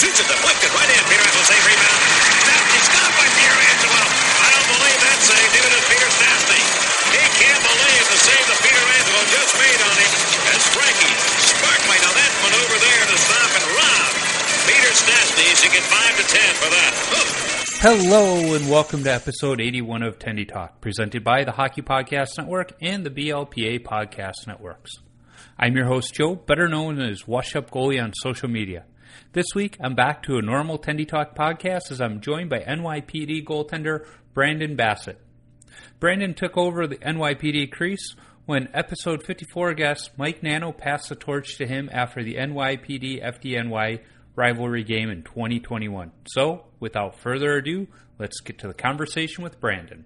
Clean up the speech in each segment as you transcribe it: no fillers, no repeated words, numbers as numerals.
Shoots it, deflected right in. Pietrangelo save rebound. Stastny stopped by Pietrangelo. I don't believe that save. Even as Peter Stastny. He can't believe the save that Pietrangelo just made on him. As Frankie Sparkman. Now that maneuver there to stop and rob Peter Stastny. He should get 5 to 10 for that. Hello and welcome to episode 81 of Tendy Talk, presented by the Hockey Podcast Network and the BLPA Podcast Networks. I'm your host, Joe, better known as Wash Up Goalie on social media. This week, I'm back to a normal Tendy Talk podcast as I'm joined by NYPD goaltender Brandon Bassett. Brandon took over the NYPD crease when episode 54 guest Mike Nano passed the torch to him after the NYPD-FDNY rivalry game in 2021. So, without further ado, let's get to the conversation with Brandon.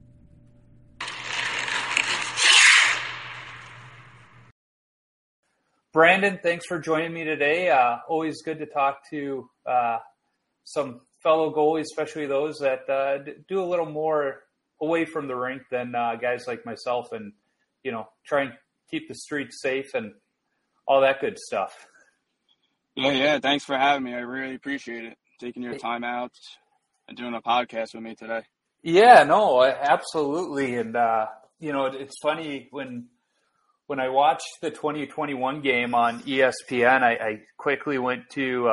Brandon, thanks for joining me today. Always good to talk to some fellow goalies, especially those that do a little more away from the rink than guys like myself, and try and keep the streets safe and all that good stuff. Yeah. Thanks for having me. I really appreciate it. Taking your time out and doing a podcast with me today. Yeah, no, absolutely. And, it's funny when I watched the 2021 game on ESPN, I quickly went to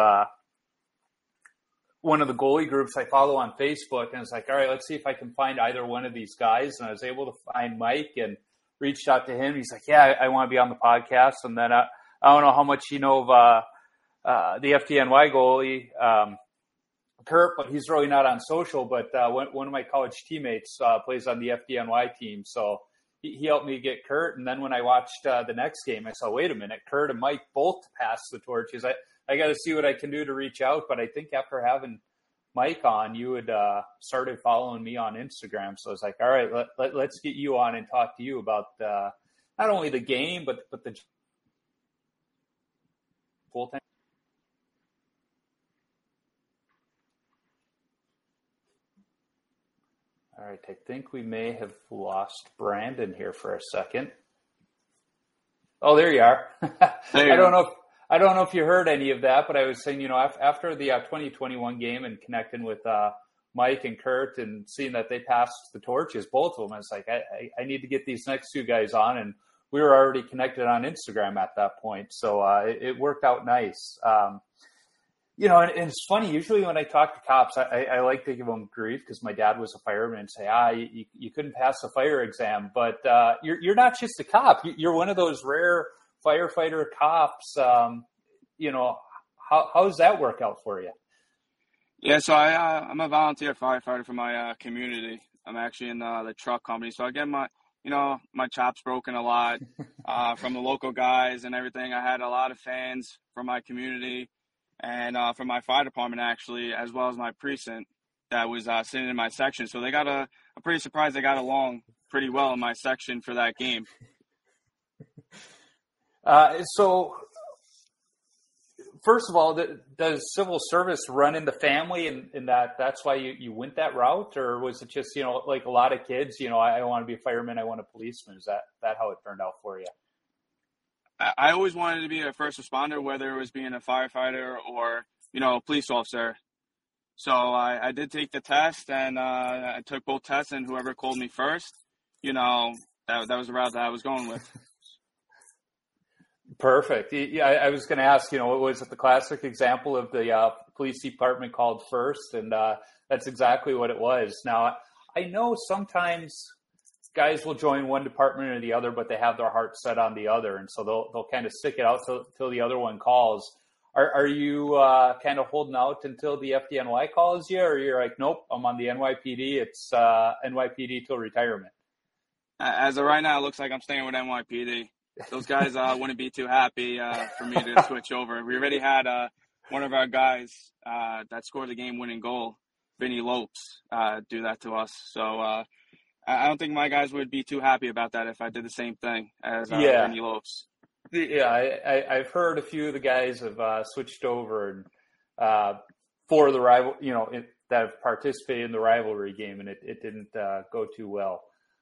one of the goalie groups I follow on Facebook, and it's like, all right, let's see if I can find either one of these guys. And I was able to find Mike and reached out to him. He's like, yeah, I want to be on the podcast. And then I don't know how much you know of the FDNY goalie, Kurt, but he's really not on social. But one of my college teammates plays on the FDNY team, so he helped me get Kurt. And then when I watched the next game, I saw, wait a minute, Kurt and Mike both passed the torches. I got to see what I can do to reach out. But I think after having Mike on, you had started following me on Instagram. So I was like, all right, let's get you on and talk to you about not only the game, but the full time. All right, I think we may have lost Brandon here for a second. Oh, there you are. I don't know if you heard any of that, but I was saying, after the 2021 game and connecting with Mike and Kurt and seeing that they passed the torches, both of them, I was like, I need to get these next two guys on, and we were already connected on Instagram at that point, so it worked out nice. And it's funny, usually when I talk to cops, I like to give them grief because my dad was a fireman and say, you couldn't pass the fire exam. But you're not just a cop. You're one of those rare firefighter cops. How does that work out for you? Yeah, so I'm a volunteer firefighter for my community. I'm actually in the truck company. So I get my chops broken a lot from the local guys and everything. I had a lot of fans from my community. And from my fire department, actually, as well as my precinct that was sitting in my section. So I'm pretty surprised they got along pretty well in my section for that game. So, first of all, does civil service run in the family and that's why you went that route? Or was it just, like a lot of kids, I want to be a fireman, I want a policeman? Is that how it turned out for you? I always wanted to be a first responder, whether it was being a firefighter or, a police officer. So I did take the test, and I took both tests, and whoever called me first, that was the route that I was going with. Perfect. Yeah, I was going to ask, was it the classic example of the police department called first? And that's exactly what it was. Now, I know sometimes guys will join one department or the other, but they have their heart set on the other, and so they'll kind of stick it out till the other one calls. Are you kind of holding out until the FDNY calls you, or you're like, nope, I'm on the NYPD. It's NYPD till retirement? As of right now, it looks like I'm staying with NYPD. Those guys wouldn't be too happy for me to switch over. We already had one of our guys that scored the game-winning goal, Vinny Lopes, do that to us. So I don't think my guys would be too happy about that if I did the same thing as Vinny Lopes. Yeah, I've heard a few of the guys have switched over and for the rival, that have participated in the rivalry game, and it didn't go too well.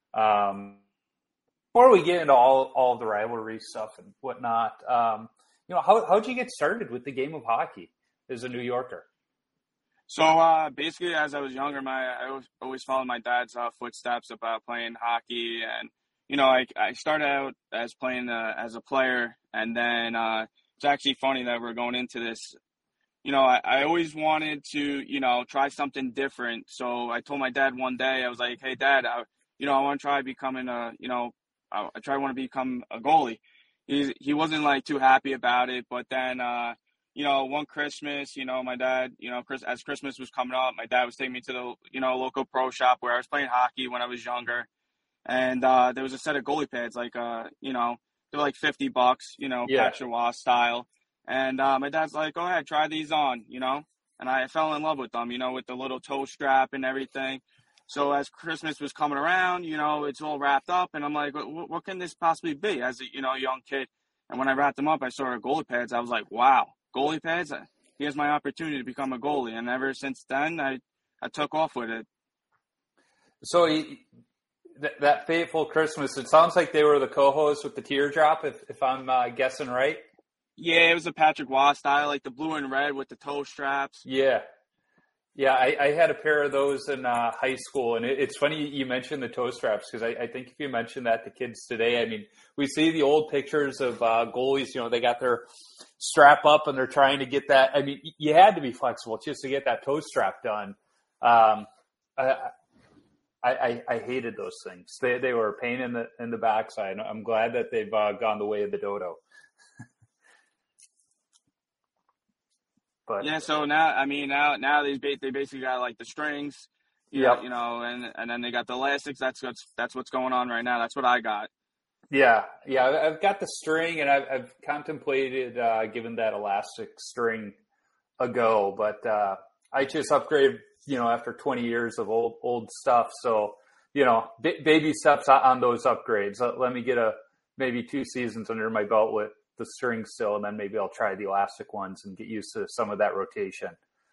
Before we get into all of the rivalry stuff and whatnot, how'd you get started with the game of hockey? as a New Yorker? So basically, as I was younger, I always followed my dad's footsteps about playing hockey, and I started out as playing as a player, and then it's actually funny that we're going into this. I always wanted to try something different. So I told my dad one day, I was like, "Hey, Dad, I want to try becoming I want to become a goalie." He wasn't like too happy about it, but then. One Christmas, my dad, as Christmas was coming up, my dad was taking me to the, local pro shop where I was playing hockey when I was younger. And there was a set of goalie pads, like, they're like $50, Pat Chauvois style. And my dad's like, "Go ahead, try these on, And I fell in love with them, with the little toe strap and everything. So as Christmas was coming around, it's all wrapped up. And I'm like, what can this possibly be as a, young kid? And when I wrapped them up, I saw goalie pads. I was like, wow. Goalie pads, here's my opportunity to become a goalie. And ever since then, I took off with it. So that fateful Christmas, it sounds like they were the co-hosts with the teardrop, if I'm guessing right. Yeah, it was a Patrick Waugh style, like the blue and red with the toe straps. Yeah. Yeah, I had a pair of those in high school, and it's funny you mentioned the toe straps, because I think if you mention that to kids today, I mean, we see the old pictures of goalies, they got their strap up and they're trying to get that. I mean, you had to be flexible just to get that toe strap done. I hated those things. They were a pain in the backside. I'm glad that they've gone the way of the dodo. But yeah, so now they basically got like the strings, and then they got the elastics. That's what's going on right now. That's what I got. Yeah, I've got the string, and I've contemplated giving that elastic string a go, but I just upgraded, after 20 years of old stuff. So, baby steps on those upgrades. Let me get maybe 2 seasons under my belt with the string still, and then maybe I'll try the elastic ones and get used to some of that rotation.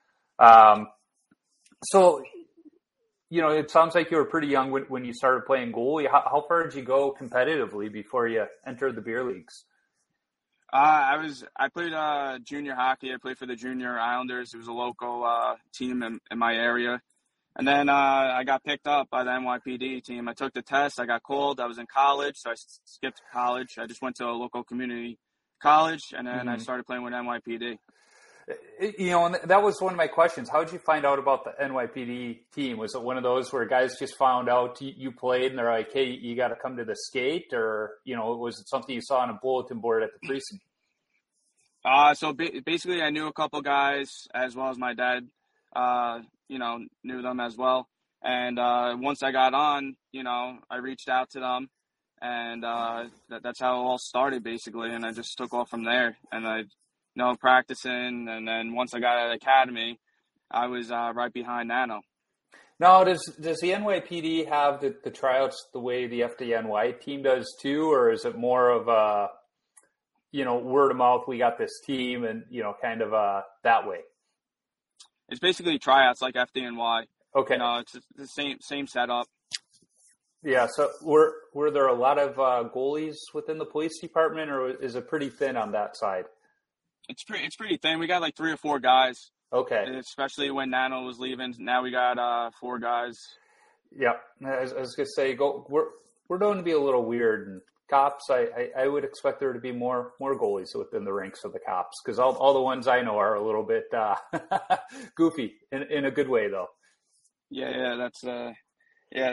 So, it sounds like you were pretty young when you started playing goalie. How far did you go competitively before you entered the beer leagues? I played junior hockey. I played for the Junior Islanders. It was a local team in my area. And then I got picked up by the NYPD team. I took the test. I got called. I was in college, so I skipped college. I just went to a local community college, and then I started playing with NYPD. And that was one of my questions. How did you find out about the NYPD team? Was it one of those where guys just found out you played and they're like, "Hey, you got to come to the skate," or was it something you saw on a bulletin board at the precinct? So basically, I knew a couple guys as well as my dad. Knew them as well. And once I got on, I reached out to them, and that's how it all started basically. And I just took off from there. And I practicing, and then once I got out of the academy, I was right behind Nano. Now, does the NYPD have the tryouts the way the FDNY team does too, or is it more of a, word of mouth? We got this team, and kind of that way. It's basically tryouts like FDNY. Okay. It's the same setup. Yeah. So were there a lot of goalies within the police department, or is it pretty thin on that side? It's pretty thin. We got like 3 or 4 guys. Okay. And especially when Nano was leaving, now we got 4 guys. Yeah. I was gonna say, we're going to be a little weird. And cops, I would expect there to be more goalies within the ranks of the cops, because all the ones I know are a little bit goofy in a good way, though. Yeah. That's yeah.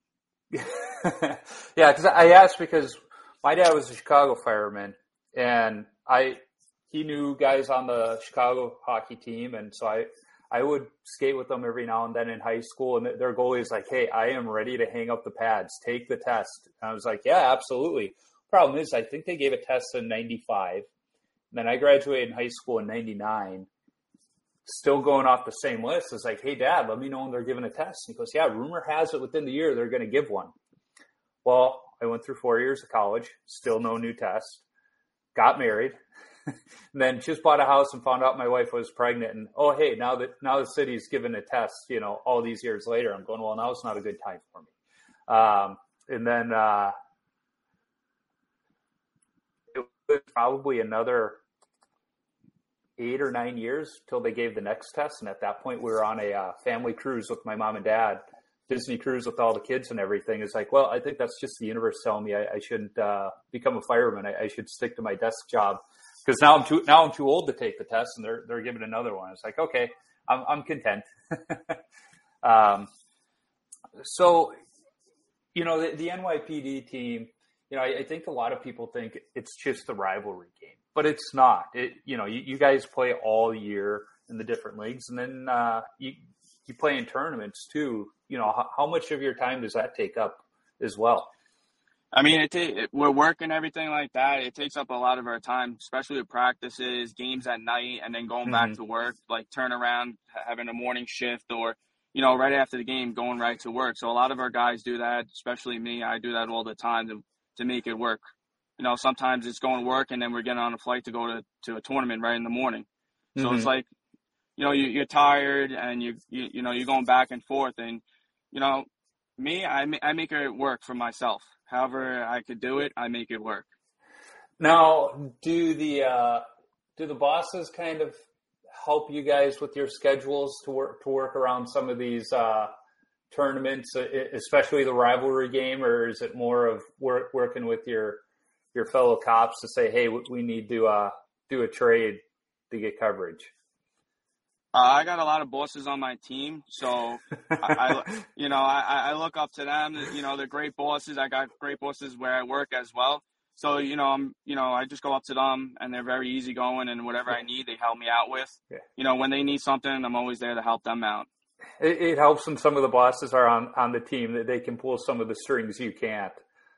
Yeah, because I asked because my dad was a Chicago fireman, and he knew guys on the Chicago hockey team, and so I would skate with them every now and then in high school, and their goalie is like, "Hey, I am ready to hang up the pads. Take the test." And I was like, "Yeah, absolutely." Problem is, I think they gave a test in 95. And then I graduated in high school in 99. Still going off the same list. It's like, "Hey, Dad, let me know when they're giving a test." And he goes, "Yeah, rumor has it within the year they're going to give one." Well, I went through 4 years of college, still no new test. Got married. And then just bought a house and found out my wife was pregnant. And, oh, hey, now the city's given a test, all these years later. I'm going, well, now it's not a good time for me. And then it was probably another 8 or 9 years till they gave the next test. And at that point, we were on a family cruise with my mom and dad, Disney cruise with all the kids and everything. It's like, well, I think that's just the universe telling me I shouldn't become a fireman. I should stick to my desk job because now I'm too old to take the test, and they're giving another one. It's like, okay, I'm content. So, the NYPD team, I think a lot of people think it's just the rivalry game, but it's not. You guys play all year in the different leagues, and then you play in tournaments too. How much of your time does that take up as well? I mean, we're working everything like that. It takes up a lot of our time, especially with practices, games at night, and then going back to work, like turn around, having a morning shift, or, right after the game, going right to work. So a lot of our guys do that, especially me. I do that all the time to make it work. Sometimes it's going to work, and then we're getting on a flight to go to a tournament right in the morning. So it's like, you're tired, and you're going back and forth, and, me, I make it work for myself. However I could do it, I make it work. Now, do the bosses kind of help you guys with your schedules to work around some of these tournaments, especially the rivalry game, or is it more of working with your fellow cops to say, hey, we need to do a trade to get coverage? I got a lot of bosses on my team, so I look up to them. They're great bosses. I got great bosses where I work as well. So I just go up to them, and they're very easygoing, and whatever I need, they help me out with. Yeah. When they need something, I'm always there to help them out. It helps when some of the bosses are on the team that they can pull some of the strings you can't.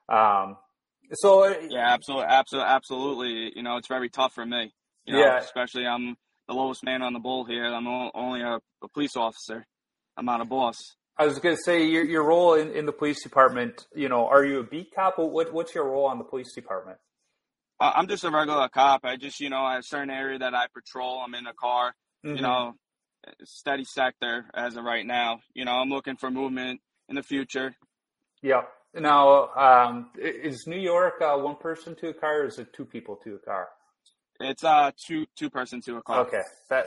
Yeah, absolutely. It's very tough for me. Especially I'm the lowest man on the bull here. I'm only a police officer. I'm not a boss. I was going to say your role in the police department, are you a beat cop? What's your role on the police department? I'm just a regular cop. I just, I have a certain area that I patrol. I'm in a car, steady sector as of right now. I'm looking for movement in the future. Yeah. Now, is New York one person to a car, or is it two people to a car? It's two person to a car. Okay.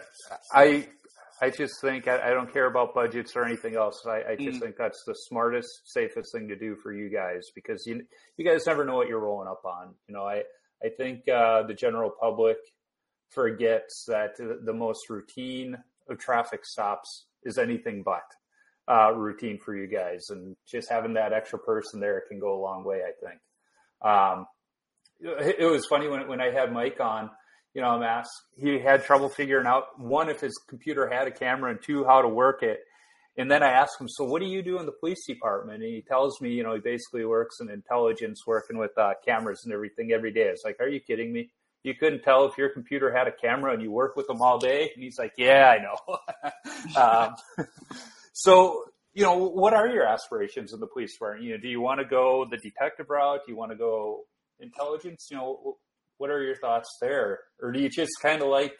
I just think I don't care about budgets or anything else. I just think that's the smartest, safest thing to do for you guys, because you guys never know what you're rolling up on. I think the general public forgets that the most routine of traffic stops is anything but routine for you guys, and just having that extra person there can go a long way, I think. It was funny when I had Mike on. I'm asked, he had trouble figuring out, one, if his computer had a camera, and two, how to work it. And then I asked him, so what do you do in the police department? And he tells me, he basically works in intelligence, working with cameras and everything every day. It's like, are you kidding me? You couldn't tell if your computer had a camera and you work with them all day? And he's like, yeah, I know. So, what are your aspirations in the police department? Do you want to go the detective route? Do you want to go intelligence? What are your thoughts there? Or do you just kind of like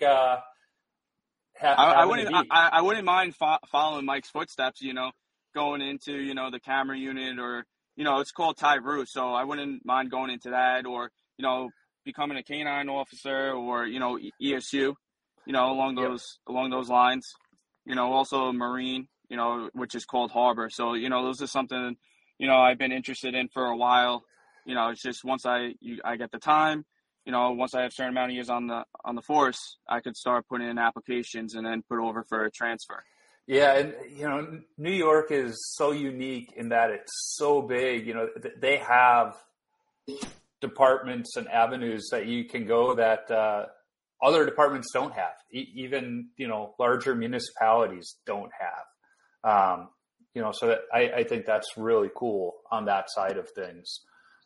I wouldn't mind following Mike's footsteps, going into, the camera unit, or, it's called Ty Bruce. So I wouldn't mind going into that, or, becoming a canine officer, or, ESU, along those lines, also Marine, which is called Harbor. So, those are something, I've been interested in for a while. It's just once I get the time, once I have a certain amount of years on the force, I could start putting in applications and then put over for a transfer. Yeah, and New York is so unique in that it's so big. They have departments and avenues that you can go that other departments don't have. Even larger municipalities don't have. So that I think that's really cool on that side of things.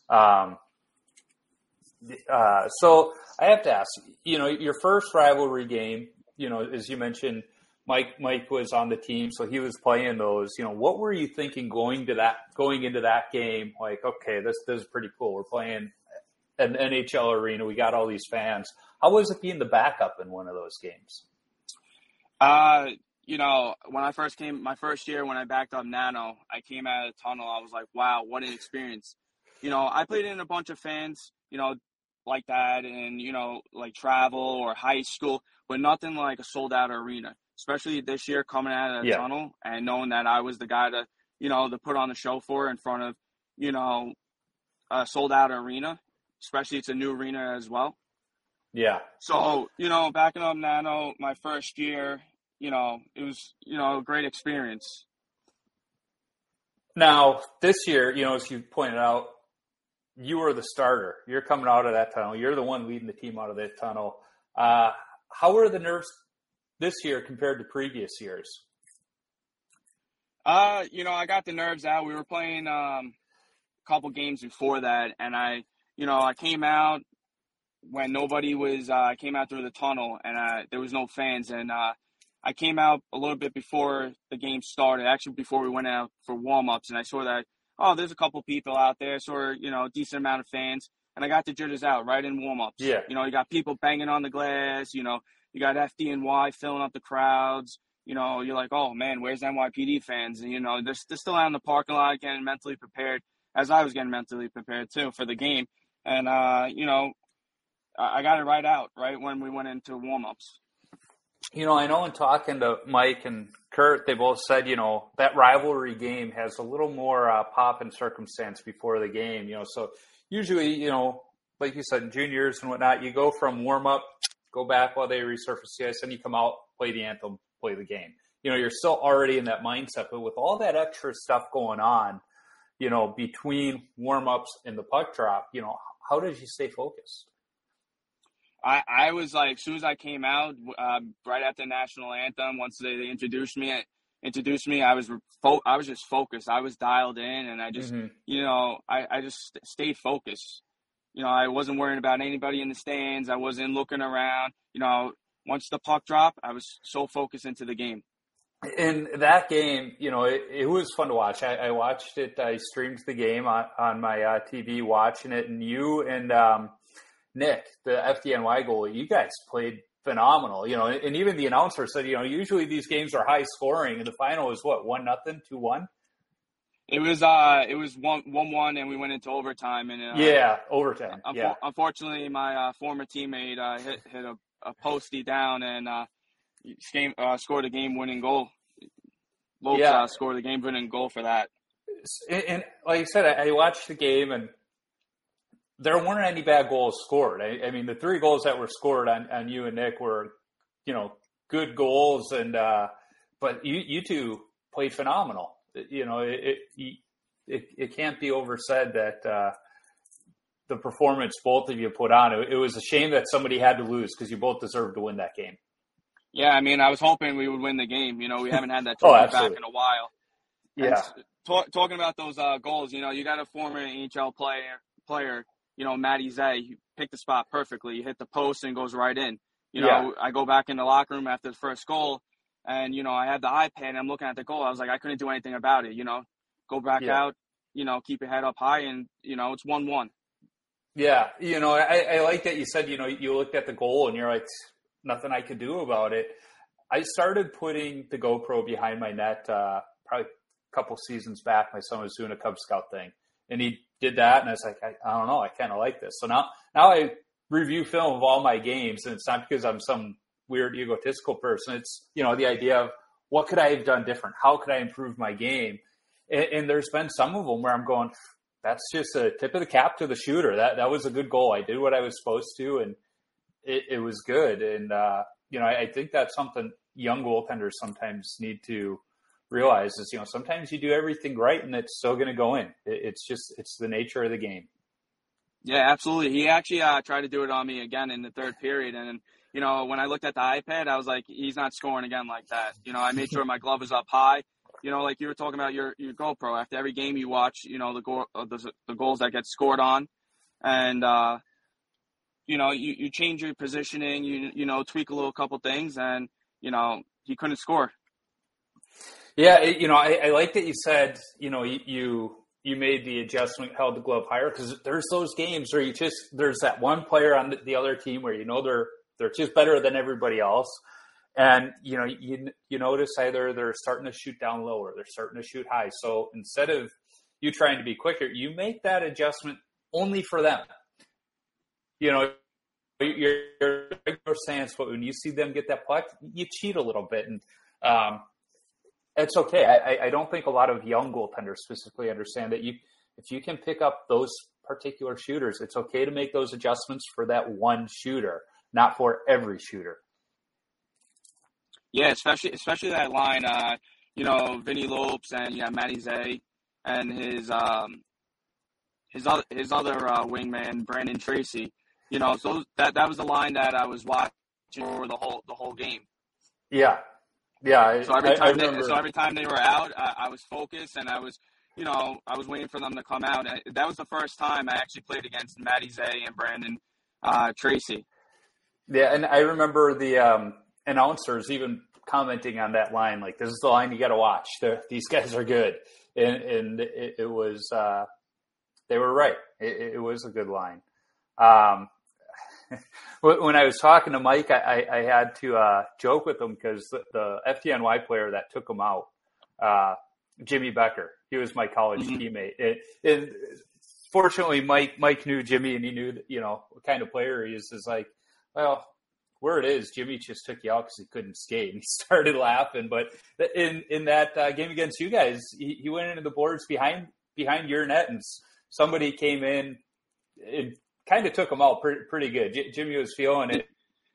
So I have to ask, your first rivalry game, as you mentioned, Mike was on the team, so he was playing those. What were you thinking going into that game? Like, okay, this is pretty cool. We're playing an NHL arena. We got all these fans. How was it being the backup in one of those games? When I first came, my first year when I backed up Nano, I came out of the tunnel. I was like, wow, what an experience. I played in a bunch of fans, like that in, like travel or high school, but nothing like a sold out arena, especially this year coming out of the tunnel and knowing that I was the guy to, to put on the show for in front of, a sold out arena, especially it's a new arena as well. Yeah. So, backing up Nano, my first year, it was, a great experience. Now, this year, as you pointed out, you were the starter. You're coming out of that tunnel. You're the one leading the team out of that tunnel. How were the nerves this year compared to previous years? I got the nerves out. We were playing a couple games before that, and I came out when nobody was. I came out through the tunnel, and there was no fans, and I came out a little bit before the game started, actually before we went out for warm-ups, and I saw that, there's a couple people out there, so, a decent amount of fans, and I got the jitters out right in warm-ups. Yeah. You got people banging on the glass, you got FDNY filling up the crowds, you're like, oh, man, where's NYPD fans? And, they're still out in the parking lot getting mentally prepared, as I was getting mentally prepared, too, for the game. And, I got it right when we went into warm-ups. I know in talking to Mike and Kurt, they both said, that rivalry game has a little more pop and circumstance before the game, so usually, like you said, in juniors and whatnot, you go from warm up, go back while they resurface the ice, and you come out, play the anthem, play the game. You're still already in that mindset, but with all that extra stuff going on, between warm ups and the puck drop, how did you stay focused? I was like, as soon as I came out, right after the national anthem, once they introduced me, I was just focused. I was dialed in, and I just, I just stayed focused. I wasn't worrying about anybody in the stands. I wasn't looking around. Once the puck dropped, I was so focused into the game. In that game, it was fun to watch. I watched it. I streamed the game on my TV, watching it, and you and Nick, the FDNY goalie, you guys played phenomenal, and even the announcer said, usually these games are high scoring, and the final was what, 1-0, 2-1? It was 1-1, and we went into overtime. And overtime. Unfortunately, my former teammate hit a postie down and scored a game-winning goal. Lopes scored a game-winning goal for that. And like I said, I watched the game, and there weren't any bad goals scored. I mean, the 3 goals that were scored on you and Nick were, good goals, and but you two played phenomenal. It can't be oversaid that the performance both of you put on. It was a shame that somebody had to lose because you both deserved to win that game. Yeah, I mean, I was hoping we would win the game. We haven't had that trophy back in a while. Yeah. Talking about those goals, you got a former NHL player. Matty Zay, he picked the spot perfectly. He hit the post and goes right in. I go back in the locker room after the first goal, and, I had the iPad, and I'm looking at the goal. I was like, I couldn't do anything about it, Go back out, keep your head up high, and, it's 1-1. Yeah, I like that you said, you looked at the goal, and you're like, nothing I could do about it. I started putting the GoPro behind my net probably a couple seasons back. My son was doing a Cub Scout thing, and he did that, and I was like, I don't know, I kind of like this. So now I review film of all my games, and it's not because I'm some weird egotistical person. It's, the idea of what could I have done different? How could I improve my game? And there's been some of them where I'm going, that's just a tip of the cap to the shooter. That was a good goal. I did what I was supposed to, and it was good. And, I think that's something young goaltenders sometimes need to realize is, sometimes you do everything right and it's still going to go in. It's the nature of the game. Yeah, absolutely. He actually tried to do it on me again in the third period. And, when I looked at the iPad, I was like, he's not scoring again like that. I made sure my glove was up high. Like you were talking about your GoPro. After every game you watch, the goals that get scored on. And, you change your positioning, you tweak a little couple things, and, he couldn't score. Yeah, I like that you said, you made the adjustment, held the glove higher, because there's those games where there's that one player on the other team where they're just better than everybody else, and you notice either they're starting to shoot down low or they're starting to shoot high. So instead of you trying to be quicker, you make that adjustment only for them. you know, your regular stance, but when you see them get that puck, you cheat a little bit. And it's okay. I don't think a lot of young goaltenders specifically understand that if you can pick up those particular shooters, it's okay to make those adjustments for that one shooter, not for every shooter. Yeah, especially that line, Vinny Lopes and Matty Zay and his other wingman Brandon Tracy. So that was the line that I was watching for the whole game. Yeah. So every time they were out, I was focused and I was waiting for them to come out. And that was the first time I actually played against Matty Zay and Brandon Tracy. Yeah, and I remember the announcers even commenting on that line, like, this is the line you got to watch. These guys are good. And it was, they were right. It was a good line. When I was talking to Mike, I had to joke with him because the FDNY player that took him out, Jimmy Becker, he was my college teammate. And fortunately, Mike knew Jimmy, and he knew what kind of player he is. Is like, well, where it is, Jimmy just took you out because he couldn't skate, and he started laughing. But in that game against you guys, he went into the boards behind your net, and somebody came in and kind of took him out pretty good. Jimmy was feeling it.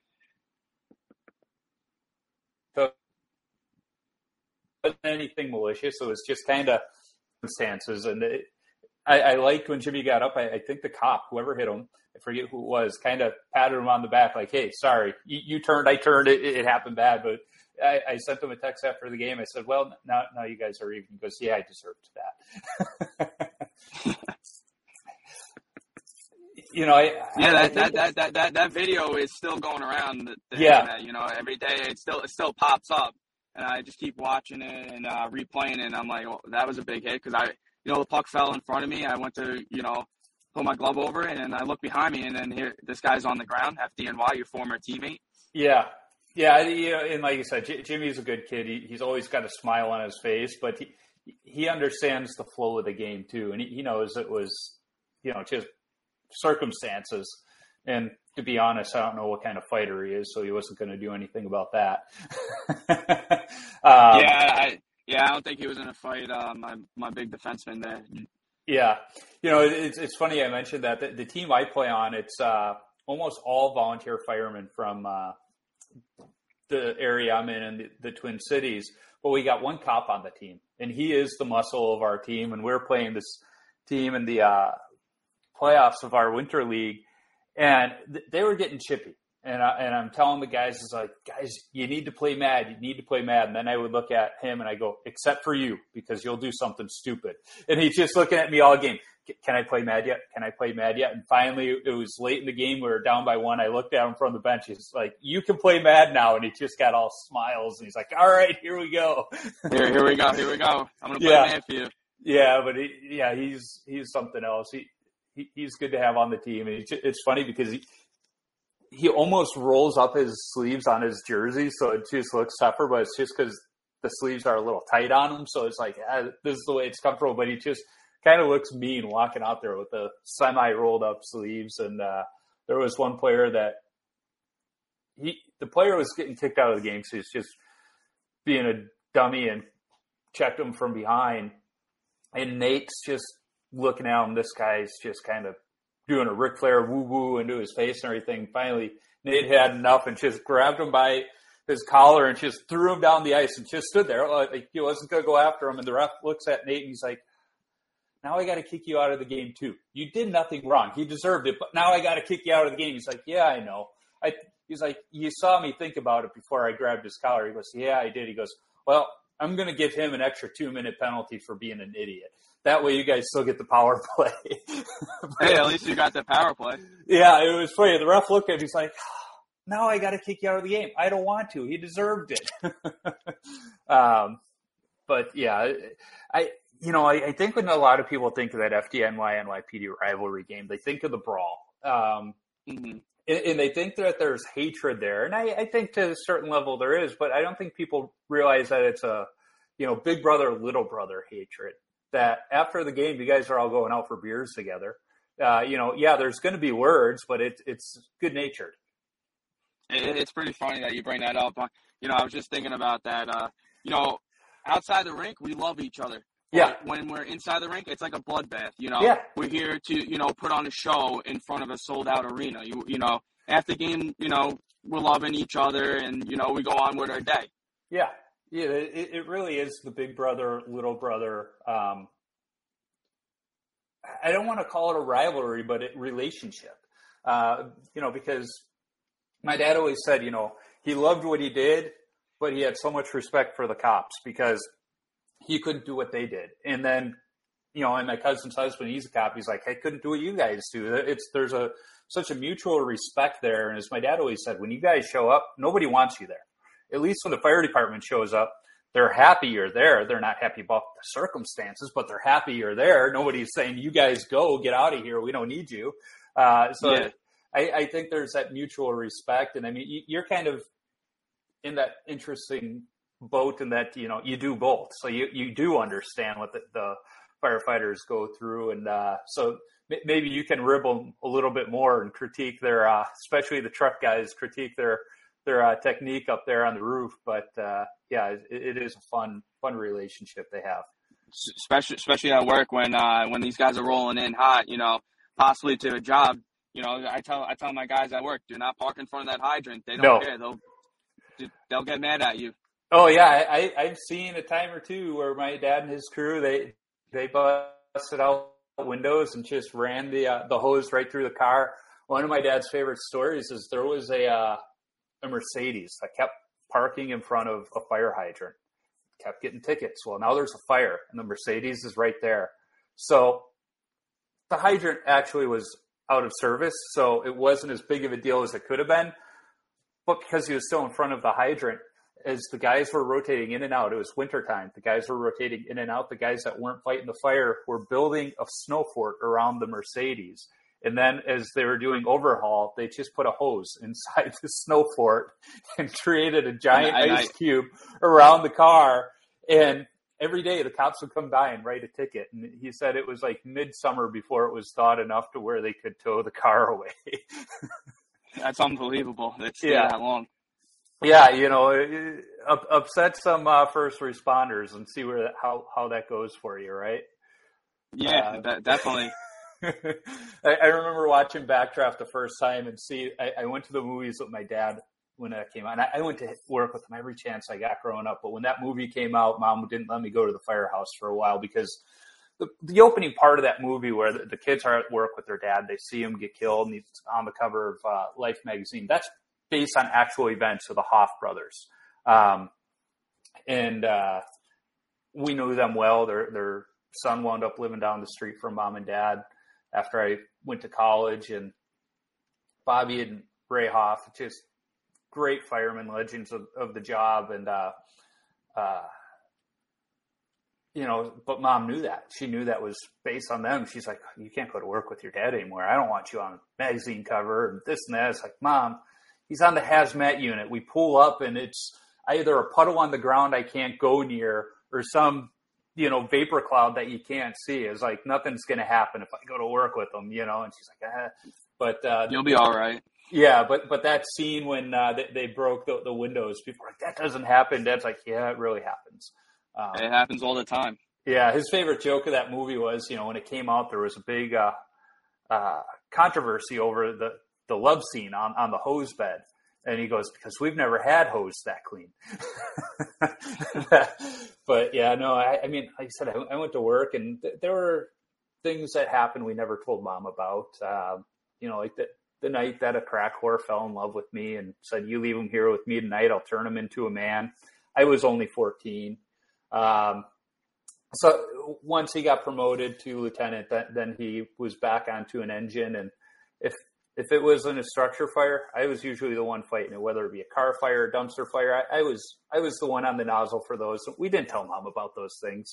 So it wasn't anything malicious. It was just kind of circumstances. And I liked when Jimmy got up. I think the cop, whoever hit him, I forget who it was, kind of patted him on the back like, hey, sorry, you turned, I turned, it happened bad. But I sent him a text after the game. I said, well, now you guys are even. He goes, yeah, I deserved that. That video is still going around. Every day it still pops up, and I just keep watching it and replaying it. And I'm like, well, that was a big hit because the puck fell in front of me. I went to put my glove over it, and I look behind me, and then here this guy's on the ground, FDNY, your former teammate. Yeah. And like you said, Jimmy's a good kid. He's always got a smile on his face, but he understands the flow of the game too, and he knows it was just circumstances. And to be honest, I don't know what kind of fighter he is, so he wasn't going to do anything about that. I don't think he was in a fight. My big defenseman there. Yeah, it's funny I mentioned that the team I play on, it's almost all volunteer firemen from the area I'm in the Twin Cities, but we got one cop on the team, and he is the muscle of our team, and we're playing this team in the playoffs of our winter league, and they were getting chippy. And I'm telling the guys, it's like, guys, you need to play mad. You need to play mad. And then I would look at him and I go, except for you, because you'll do something stupid. And he's just looking at me all game. Can I play mad yet? Can I play mad yet? And finally, it was late in the game. We were down by one. I looked at him from the bench. He's like, you can play mad now. And he just got all smiles. And he's like, all right, here we go. Here we go. I'm going to play mad for you. Yeah, but he's something else. He's good to have on the team. And it's funny because he almost rolls up his sleeves on his jersey, so it just looks tougher, but it's just because the sleeves are a little tight on him, so it's like, this is the way it's comfortable, but he just kind of looks mean walking out there with the semi-rolled up sleeves. And there was one player that the player was getting kicked out of the game, so he's just being a dummy and checked him from behind, and Nate's just looking at him. This guy's just kind of doing a Ric Flair woo-woo into his face and everything. Finally, Nate had enough and just grabbed him by his collar and just threw him down the ice and just stood there. Like he wasn't going to go after him. And the ref looks at Nate and he's like, now I got to kick you out of the game too. You did nothing wrong. He deserved it, but now I got to kick you out of the game. He's like, yeah, I know. He's like, you saw me think about it before I grabbed his collar. He goes, yeah, I did. He goes, well, I'm going to give him an extra 2-minute penalty for being an idiot. That way you guys still get the power play. Hey, at least you got the power play. Yeah, it was funny. The ref looked at him. He's like, now I got to kick you out of the game. I don't want to. He deserved it. But yeah, I think when a lot of people think of that FDNY-NYPD rivalry game, they think of the brawl. And they think that there's hatred there. And I think to a certain level there is, but I don't think people realize that it's a, big brother, little brother hatred. That after the game, you guys are all going out for beers together. there's going to be words, but it's good natured. It's pretty funny that you bring that up. I was just thinking about that. Outside the rink, we love each other. Yeah. When we're inside the rink, it's like a bloodbath. Yeah. We're here to put on a show in front of a sold out arena. After the game, we're loving each other, and we go on with our day. Yeah. Yeah. It really is the big brother, little brother. I don't want to call it a rivalry, but relationship. Because my dad always said, he loved what he did, but he had so much respect for the cops because he couldn't do what they did. And then, and my cousin's husband, he's a cop. He's like, I couldn't do what you guys do. There's such a mutual respect there. And as my dad always said, when you guys show up, nobody wants you there. At least when the fire department shows up, they're happy you're there. They're not happy about the circumstances, but they're happy you're there. Nobody's saying, you guys go, get out of here. We don't need you. Yeah. I think there's that mutual respect. And I mean, you're kind of in that interesting boat in that, you do both. So you do understand what the firefighters go through. And so maybe you can ribble a little bit more and critique their, especially the truck guys, critique their technique up there on the roof. But it is a fun relationship they have. Especially at work when these guys are rolling in hot, possibly to a job. I tell my guys at work, do not park in front of that hydrant. They don't care. They'll get mad at you. Oh yeah, I've seen a time or two where my dad and his crew they busted out windows and just ran the hose right through the car. One of my dad's favorite stories is there was a Mercedes that kept parking in front of a fire hydrant, kept getting tickets. Well, now there's a fire and the Mercedes is right there. So the hydrant actually was out of service, so it wasn't as big of a deal as it could have been. But because he was still in front of the hydrant, as the guys were rotating in and out, it was wintertime, the guys were rotating in and out. The guys that weren't fighting the fire were building a snow fort around the Mercedes. And then as they were doing overhaul, they just put a hose inside the snow fort and created a giant ice cube around the car. And every day the cops would come by and write a ticket. And he said it was like midsummer before it was thawed enough to where they could tow the car away. That's unbelievable. It's that long. Yeah, upset some first responders and see how that goes for you, right? Yeah, definitely. I remember watching Backdraft the first time and I went to the movies with my dad when that came out. And I went to work with him every chance I got growing up. But when that movie came out, Mom didn't let me go to the firehouse for a while because the opening part of that movie where the kids are at work with their dad, they see him get killed and he's on the cover of Life magazine. That's based on actual events of the Hoff brothers. And we knew them well. Their son wound up living down the street from Mom and Dad after I went to college. And Bobby and Ray Hoff, just great firemen, legends of the job. And, but Mom knew that. She knew that was based on them. She's like, you can't go to work with your dad anymore. I don't want you on a magazine cover and this and that. It's like, Mom, he's on the hazmat unit. We pull up and it's either a puddle on the ground I can't go near or some, vapor cloud that you can't see. It's like, nothing's going to happen if I go to work with him, and she's like, But you'll be all right. Yeah, but that scene when they broke the windows, people were like, that doesn't happen. Dad's like, yeah, it really happens. It happens all the time. Yeah, his favorite joke of that movie was, when it came out, there was a big controversy over the love scene on the hose bed. And he goes, because we've never had hose that clean. But yeah, no, I mean, like I said, I went to work and there were things that happened we never told Mom about. Like the night that a crack whore fell in love with me and said, you leave him here with me tonight, I'll turn him into a man. I was only 14. So once he got promoted to lieutenant, then he was back onto an engine. And if it was in a structure fire, I was usually the one fighting it, whether it be a car fire, a dumpster fire. I was the one on the nozzle for those. We didn't tell Mom about those things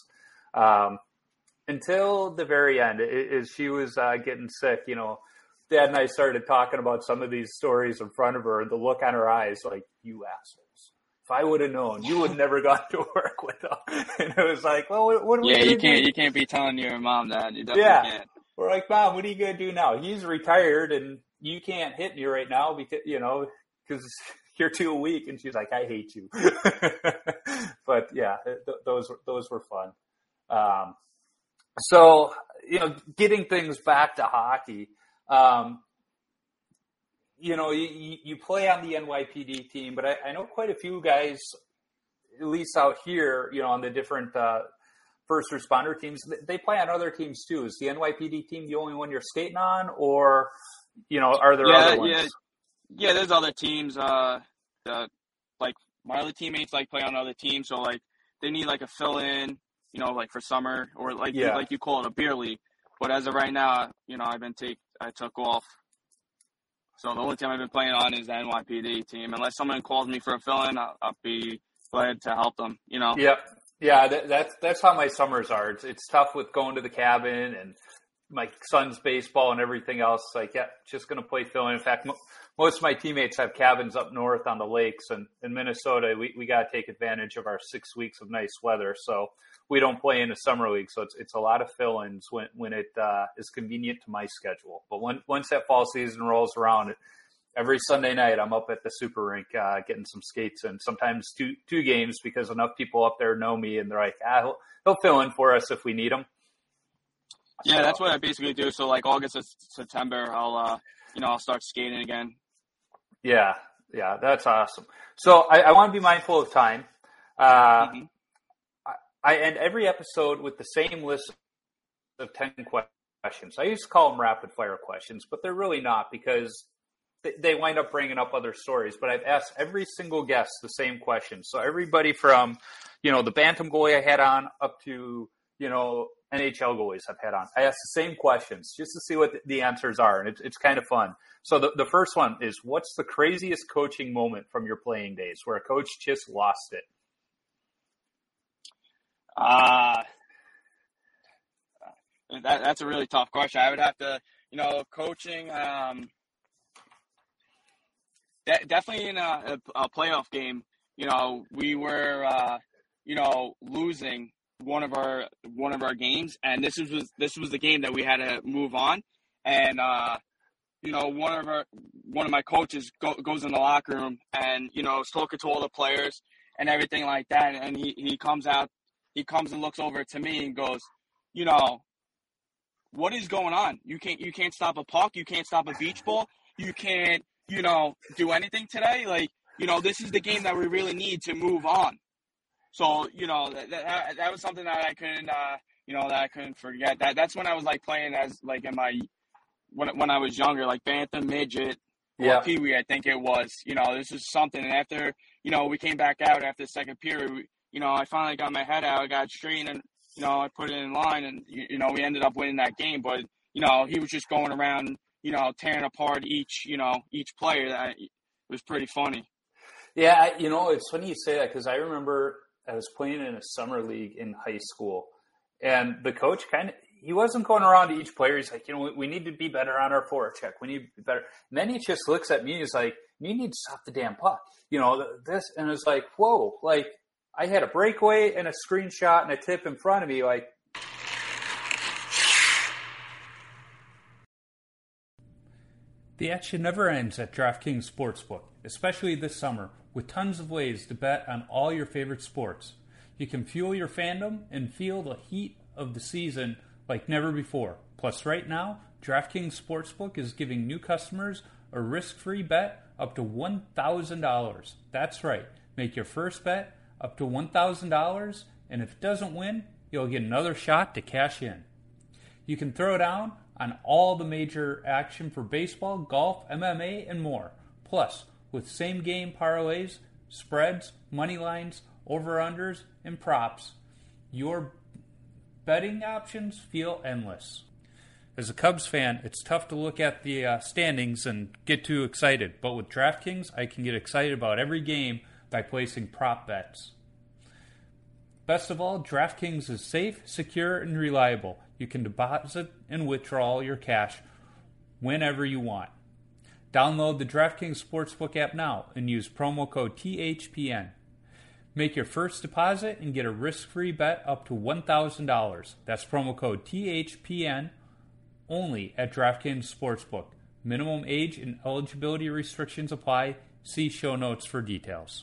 until the very end. As she was getting sick, Dad and I started talking about some of these stories in front of her, and the look on her eyes, like, you assholes. If I would have known, you would have never gone to work with them. And it was like, well, what are we going to do? You can't be telling your mom that. You definitely can't. we're like, Mom, what are you going to do now? He's retired and you can't hit me right now because, because you're too weak. And she's like, I hate you. But yeah, those were fun. So, getting things back to hockey, you play on the NYPD team, but I know quite a few guys, at least out here, on the different first responder teams, they play on other teams too. Is the NYPD team the only one you're skating on, or, are there other ones? Yeah, there's other teams. Like my other teammates play on other teams, so they need a fill-in, for summer, or like you call it a beer league. But as of right now, I took off. So the only team I've been playing on is the NYPD team. Unless someone calls me for a fill-in, I'll be glad to help them. Yep. Yeah, that's how my summers are. It's tough with going to the cabin and my son's baseball and everything else. Just going to play fill-in. In fact, most of my teammates have cabins up north on the lakes, and in Minnesota, we got to take advantage of our 6 weeks of nice weather. So we don't play in a summer league. So it's a lot of fill-ins when it is convenient to my schedule. But once that fall season rolls around, every Sunday night I'm up at the super rink getting some skates and sometimes two games because enough people up there know me and they're like, he'll fill in for us if we need him. Yeah, so that's what I basically do. So August or September, I'll start skating again. Yeah, that's awesome. So I want to be mindful of time. I end every episode with the same list of 10 questions. I used to call them rapid fire questions, but they're really not because they wind up bringing up other stories. But I've asked every single guest the same question. So everybody from, the Bantam goalie I had on up to, NHL goalies I've had on. I ask the same questions just to see what the answers are, and it's kind of fun. So the first one is, what's the craziest coaching moment from your playing days where a coach just lost it? That's a really tough question. I would have to, coaching, definitely in a playoff game, we were, losing one of our games, and this was the game that we had to move on. And, one of my coaches goes in the locker room and, is talking to all the players and everything like that. And he comes and looks over to me and goes, what is going on? You can't stop a puck. You can't stop a beach ball. You can't, do anything today. This is the game that we really need to move on. So, that was something that I couldn't forget. That's when I was playing as in my, when I was younger, Bantam, midget, or Pee Wee, I think it was. This is something. And after, we came back out after the second period, I finally got my head out, I got straight, and, I put it in line, and, we ended up winning that game. But, he was just going around, tearing apart each player. It was pretty funny. Yeah, it's funny you say that because I remember I was playing in a summer league in high school, and the coach he wasn't going around to each player. He's like, we need to be better on our forecheck. We need to be better. And then he just looks at me and he's like, you need to stop the damn puck. This, and it's like, whoa, I had a breakaway and a screenshot and a tip in front of me, The action never ends at DraftKings Sportsbook, especially this summer, with tons of ways to bet on all your favorite sports. You can fuel your fandom and feel the heat of the season like never before. Plus, right now, DraftKings Sportsbook is giving new customers a risk-free bet up to $1,000. That's right. Make your first bet up to $1,000, and if it doesn't win, you'll get another shot to cash in. You can throw down on all the major action for baseball, golf, MMA, and more. Plus, with same-game parlays, spreads, money lines, over-unders, and props, your betting options feel endless. As a Cubs fan, it's tough to look at the standings and get too excited. But with DraftKings, I can get excited about every game by placing prop bets. Best of all, DraftKings is safe, secure, and reliable. You can deposit and withdraw your cash whenever you want. Download the DraftKings Sportsbook app now and use promo code THPN. Make your first deposit and get a risk-free bet up to $1,000. That's promo code THPN only at DraftKings Sportsbook. Minimum age and eligibility restrictions apply. See show notes for details.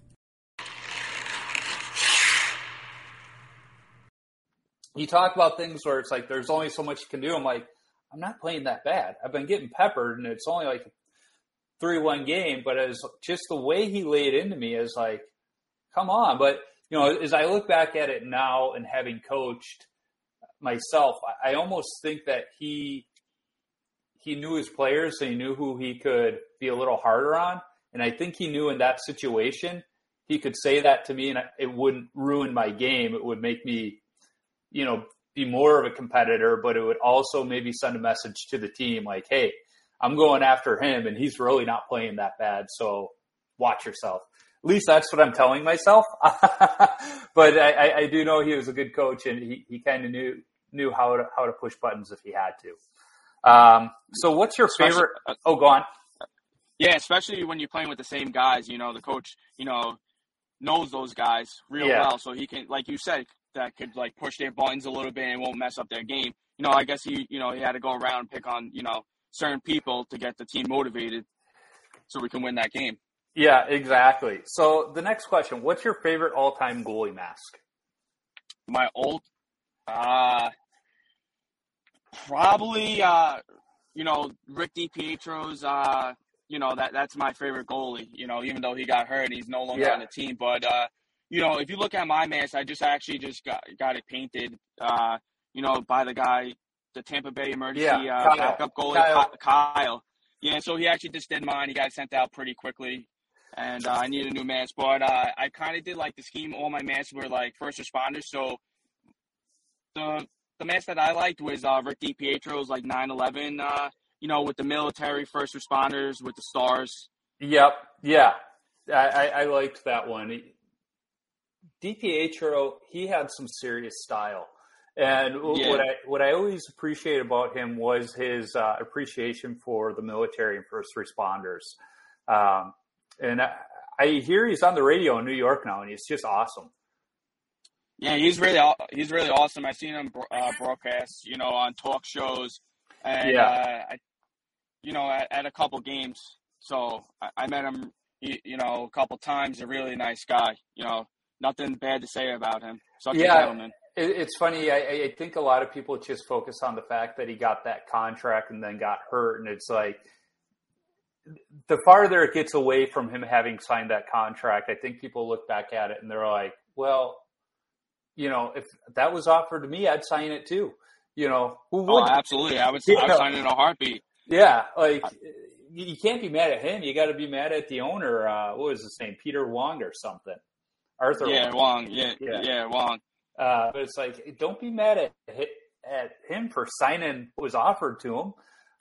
You talk about things where it's like there's only so much you can do. I'm like, I'm not playing that bad. I've been getting peppered, and it's only like a 3-1 game. But as just the way he laid into me is like, come on. But, you know, as I look back at it now and having coached myself, I almost think that he knew his players and he knew who he could be a little harder on. And I think he knew in that situation, he could say that to me and it wouldn't ruin my game. It would make me, you know, be more of a competitor, but it would also maybe send a message to the team like, hey, I'm going after him and he's really not playing that bad. So watch yourself. At least that's what I'm telling myself. But I do know he was a good coach and he kind of knew how to push buttons if he had to. So what's your favorite? Oh, go on. Yeah, especially when you're playing with the same guys, you know, the coach, you know, knows those guys real well. So he can, like you said, that could like push their buttons a little bit and won't mess up their game. You know, I guess he had to go around and pick on, you know, certain people to get the team motivated so we can win that game. Yeah, exactly. So the next question, what's your favorite all-time goalie mask? My old, probably, you know, Rick DiPietro's, you know, that's my favorite goalie, you know, even though he got hurt, he's no longer on the team. But, you know, if you look at my mask, I just got it painted, you know, by the guy, the Tampa Bay emergency backup goalie, Kyle. Yeah, so he actually just did mine. He got sent out pretty quickly, and I needed a new mask. But I kind of did like the scheme. All my masks were like first responders. So the mask that I liked was Rick DiPietro's like 9/11. You know, with the military first responders with the stars. Yep. Yeah, I liked that one. DiPietro, he had some serious style. And what I always appreciated about him was his appreciation for the military and first responders. And I hear he's on the radio in New York now, and he's just awesome. Yeah, he's really awesome. I've seen him broadcast, you know, on talk shows, and you know, at a couple games. So I met him, you know, a couple times. A really nice guy. You know, nothing bad to say about him. Such a gentleman. It's funny. I think a lot of people just focus on the fact that he got that contract and then got hurt. And it's like the farther it gets away from him having signed that contract, I think people look back at it and they're like, well, you know, if that was offered to me, I'd sign it too. You know, who would? Oh, absolutely. I would sign it in a heartbeat. Yeah. Like you can't be mad at him. You got to be mad at the owner. What was his name? Peter Wong or something. Arthur. Yeah, Wong. Yeah, Wong. But it's like, don't be mad at him for signing what was offered to him.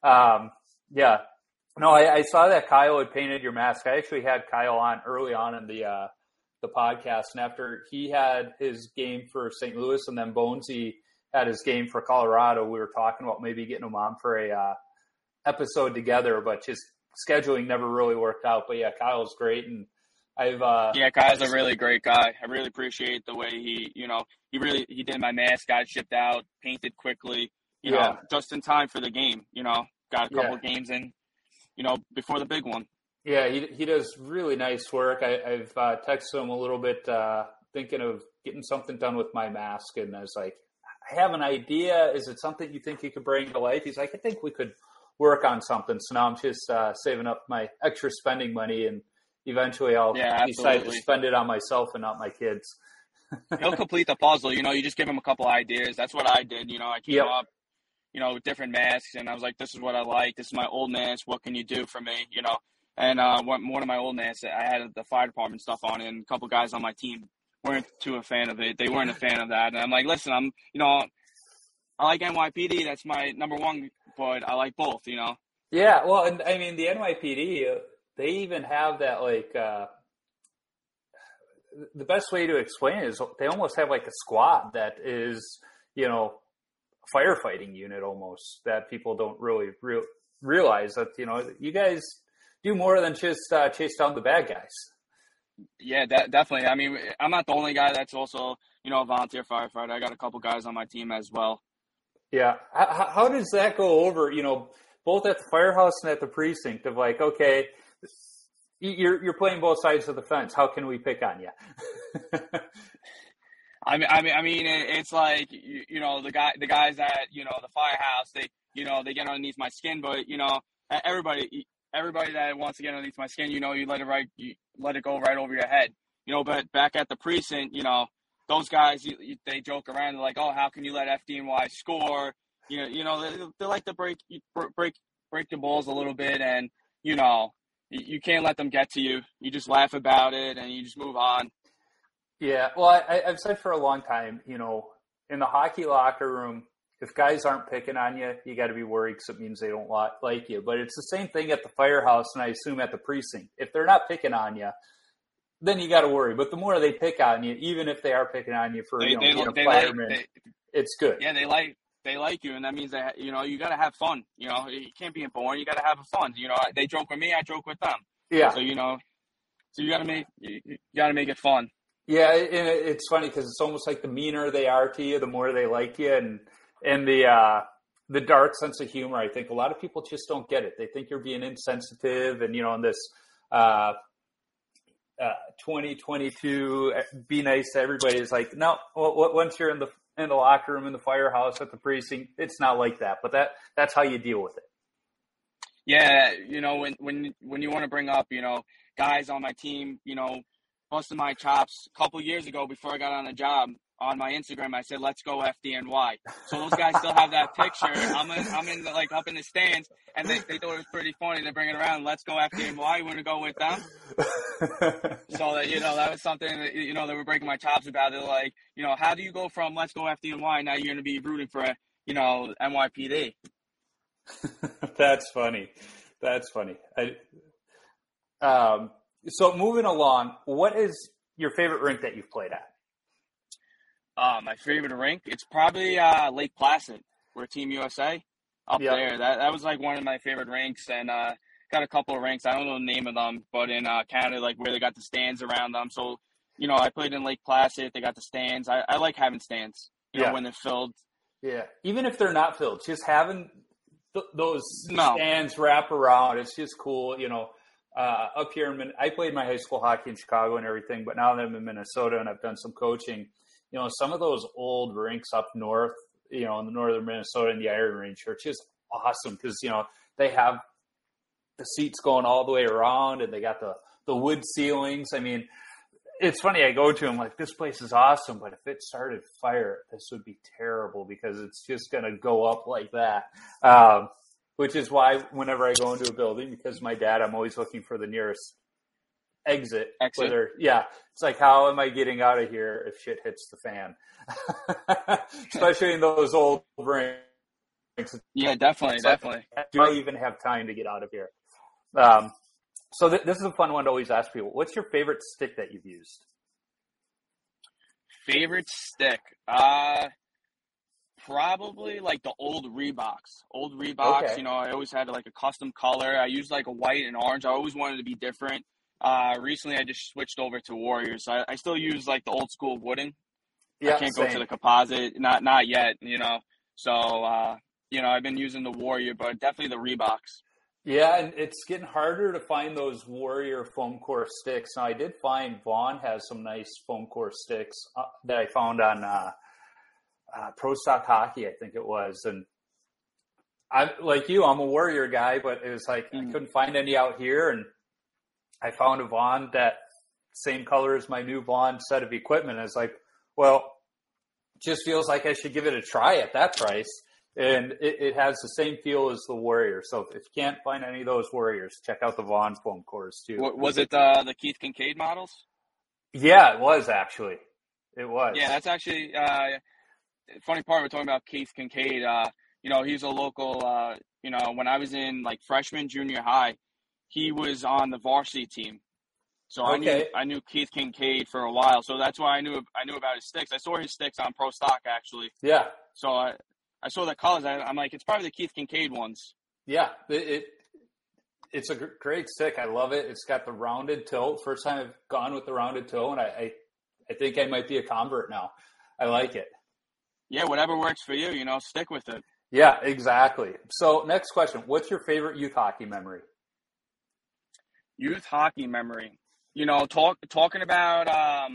No, I saw that Kyle had painted your mask. I actually had Kyle on early on in the podcast, and after he had his game for St. Louis, and then Bonesy had his game for Colorado, we were talking about maybe getting him on for a episode together, but just scheduling never really worked out. But yeah, Kyle's great, and Kyle's a really great guy. I really appreciate the way he did my mask, got it shipped out, painted quickly, you know, just in time for the game, you know, got a couple of games in, you know, before the big one. Yeah, he does really nice work. I've texted him a little bit, thinking of getting something done with my mask, and I was like, I have an idea. Is it something you think you could bring to life? He's like, I think we could work on something. So now I'm just saving up my extra spending money, and eventually I'll decide to spend it on myself and not my kids. He'll complete the puzzle. You know, you just give him a couple ideas. That's what I did. You know, I came up, you know, with different masks, and I was like, this is what I like. This is my old mask. What can you do for me? You know, and one of my old masks, I had the fire department stuff on it, and a couple guys on my team weren't too a fan of it. They weren't a fan of that. And I'm like, listen, I like NYPD. That's my number one, but I like both, you know? Yeah. Well, and I mean, the NYPD, they even have that, like, the best way to explain it is they almost have like a squad that is, you know, a firefighting unit almost, that people don't really realize that, you know, you guys do more than just chase down the bad guys. Yeah, definitely. I mean, I'm not the only guy that's also, you know, a volunteer firefighter. I got a couple guys on my team as well. Yeah. How does that go over, both at the firehouse and at the precinct of like, okay, you're playing both sides of the fence. How can we pick on you? I mean, it's like, the guys at, the firehouse, they get underneath my skin, but, everybody that wants to get underneath my skin, you let it go right over your head, but back at the precinct, those guys, they joke around. They're like, oh, how can you let FDNY score? They like to break the balls a little bit, and you can't let them get to you. You just laugh about it and you just move on. Yeah, well, I've said for a long time, in the hockey locker room, if guys aren't picking on you, you got to be worried because it means they don't like you. But it's the same thing at the firehouse, and I assume at the precinct. If they're not picking on you, then you got to worry. But the more they pick on you, even if they are picking on you for being a fireman, it's good. Yeah, they like you, and that means that you got to have fun. You can't be boring. You got to have fun. They joke with me, I joke with them. Yeah. So so you got to make it fun. Yeah, and it's funny because it's almost like the meaner they are to you, the more they like you, and the dark sense of humor. I think a lot of people just don't get it. They think you're being insensitive, and in this 2022, be nice to everybody is like, no. Once you're in the locker room, in the firehouse, at the precinct, it's not like that. But that's how you deal with it. Yeah, when you want to bring up, guys on my team, busting my chops a couple years ago before I got on the job. On my Instagram, I said, "Let's go FDNY." So those guys still have that picture. I'm in up in the stands, and they thought it was pretty funny. They bring it around. Let's go FDNY. You want to go with them? So that that was something that they were breaking my chops about. They're like, how do you go from Let's go FDNY now you're going to be rooting for NYPD? That's funny. So moving along, what is your favorite rink that you've played at? My favorite rink, it's probably Lake Placid, where Team USA up there. That was like one of my favorite rinks, and got a couple of rinks. I don't know the name of them, but in Canada, like where they got the stands around them. So, I played in Lake Placid. They got the stands. I like having stands, when they're filled. Yeah, even if they're not filled, just having those stands wrap around, it's just cool, Up here, I played my high school hockey in Chicago and everything, but now that I'm in Minnesota and I've done some coaching, some of those old rinks up north, in the northern Minnesota and the Iron Range are just awesome because, they have the seats going all the way around and they got the wood ceilings. I mean, it's funny. I go to them like, this place is awesome, but if it started fire, this would be terrible because it's just going to go up like that. Which is why whenever I go into a building, because my dad, I'm always looking for the nearest exit. It's like, how am I getting out of here if shit hits the fan? Especially in those old rinks. Yeah, definitely. Do I even have time to get out of here? So this is a fun one to always ask people. What's your favorite stick that you've used? Favorite stick? Probably like the old Reeboks. Okay. I always had like a custom color. I used like a white and orange. I always wanted to be different. Recently I just switched over to Warriors. I still use like the old school wooden. I can't go to the composite. Not yet, So, I've been using the Warrior, but definitely the Reeboks. Yeah, and it's getting harder to find those Warrior foam core sticks. Now, I did find Vaughn has some nice foam core sticks that I found on Pro Stock Hockey, I think it was. And I'm like you, I'm a Warrior guy, but it was like I couldn't find any out here. And I found a Vaughn that same color as my new Vaughn set of equipment. I was like, well, just feels like I should give it a try at that price. And it has the same feel as the Warrior. So if you can't find any of those Warriors, check out the Vaughn foam cores too. Was it the Keith Kincaid models? Yeah, it was actually. It was. Yeah, that's actually funny part. We're talking about Keith Kincaid. He's a local. When I was in like freshman, junior high, he was on the varsity team. So okay. I knew Keith Kincaid for a while. So that's why I knew about his sticks. I saw his sticks on Pro Stock actually. Yeah. So I saw the colors. I'm like, it's probably the Keith Kincaid ones. Yeah, it's a great stick. I love it. It's got the rounded toe. First time I've gone with the rounded toe, and I think I might be a convert now. I like it. yeah, whatever works for you, stick with it. Yeah, exactly. So next question, what's your favorite youth hockey memory? Youth hockey memory. Talking about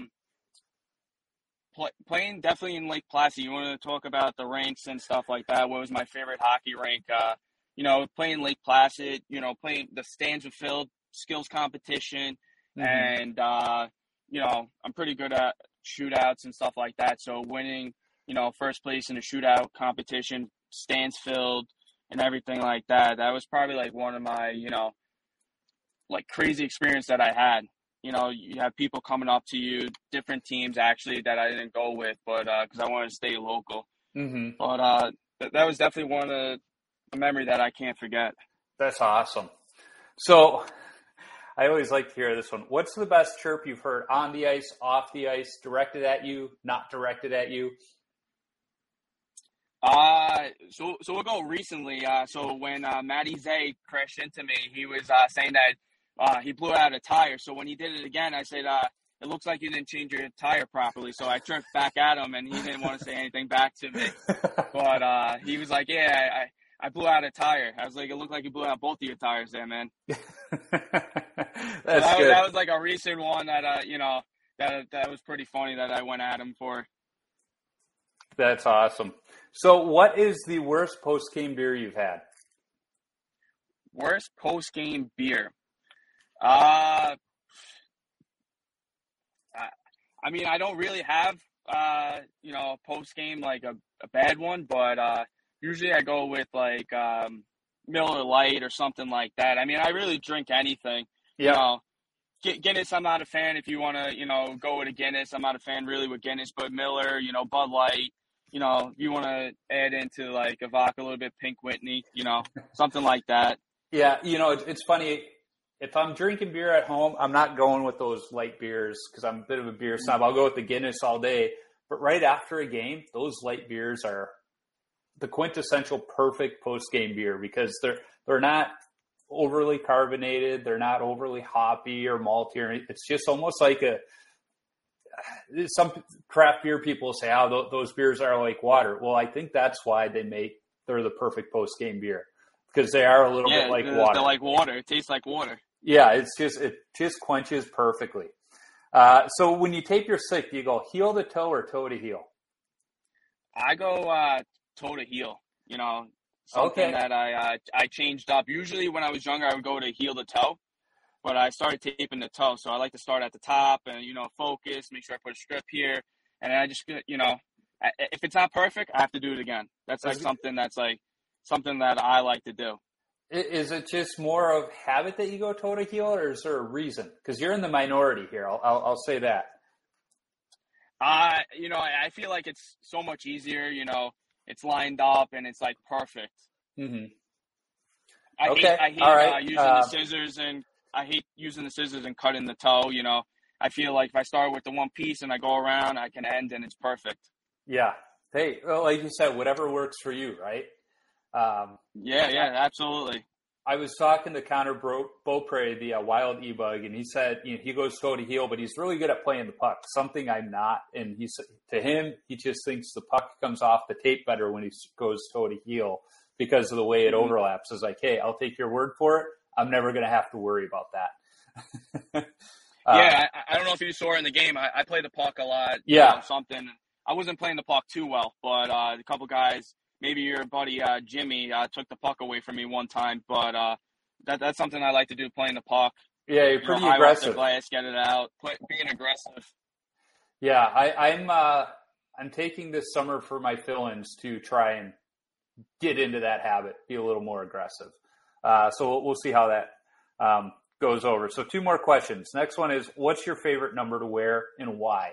playing definitely in Lake Placid. You want to talk about the rinks and stuff like that. What was my favorite hockey rink? Playing Lake Placid, playing the stands were filled, skills competition. Mm-hmm. And, I'm pretty good at shootouts and stuff like that. So winning, first place in a shootout competition, stands filled and everything like that. That was probably like one of my, like crazy experience that I had. You have people coming up to you, different teams actually that I didn't go with, but because I wanted to stay local. Mm-hmm. But that was definitely one of the memory that I can't forget. That's awesome. So I always like to hear this one. What's the best chirp you've heard on the ice, off the ice, directed at you, not directed at you? So we'll go recently. So when Matty Zay crashed into me, he was saying that he blew out a tire. So when he did it again, I said, it looks like you didn't change your tire properly. So I turned back at him, and he didn't want to say anything back to me. But he was like, yeah, I blew out a tire. I was like, it looked like you blew out both of your tires there, man. That's good. That was like a recent one that, that was pretty funny that I went at him for. That's awesome. So what is the worst post-game beer you've had? Worst post-game beer? I mean, I don't really have, post-game like a bad one, but usually I go with like Miller Lite or something like that. I mean, I really drink anything. Yeah. Guinness, I'm not a fan. If you want to, go with a Guinness, I'm not a fan really with Guinness, but Miller, Bud Light, if you want to add into like a vodka a little bit, Pink Whitney, something like that. Yeah, it's funny. If I'm drinking beer at home, I'm not going with those light beers because I'm a bit of a beer snob. I'll go with the Guinness all day. But right after a game, those light beers are the quintessential perfect post-game beer because they're not overly carbonated. They're not overly hoppy or malty. It's just almost like some craft beer people say, oh, those beers are like water. Well, I think that's why they're the perfect post-game beer because they are a little bit like water. They're like water. It tastes like water. Yeah, it just quenches perfectly. So when you tape your stick, do you go heel to toe or toe to heel? I go toe to heel. Something that I changed up. Usually when I was younger, I would go to heel to toe, but I started taping the toe. So I like to start at the top and focus, make sure I put a strip here, and I just if it's not perfect, I have to do it again. That's like something that I like to do. Is it just more of habit that you go toe to heel, or is there a reason? Because you're in the minority here. I'll say that. I feel like it's so much easier. It's lined up and it's like perfect. Mm-hmm. I hate using the scissors, and I hate using the scissors and cutting the toe. I feel like if I start with the one piece and I go around, I can end and it's perfect. Yeah. Hey, well, like you said, whatever works for you, right? Yeah, absolutely. I was talking to Connor Beaupre, the Wild E-Bug, and he said he goes toe to heel, but he's really good at playing the puck, something I'm not. And he just thinks the puck comes off the tape better when he goes toe to heel because of the way it overlaps. It's like, hey, I'll take your word for it. I'm never going to have to worry about that. I don't know if you saw it in the game. I play the puck a lot. Yeah. Something. I wasn't playing the puck too well, but a couple guys, maybe your buddy Jimmy, took the puck away from me one time. But that's something I like to do, playing the puck. Yeah, you're pretty aggressive. Glass, get it out, being aggressive. Yeah, I'm taking this summer for my fill-ins to try and get into that habit, be a little more aggressive. So we'll see how that goes over. So 2 more questions. Next one is, what's your favorite number to wear and why?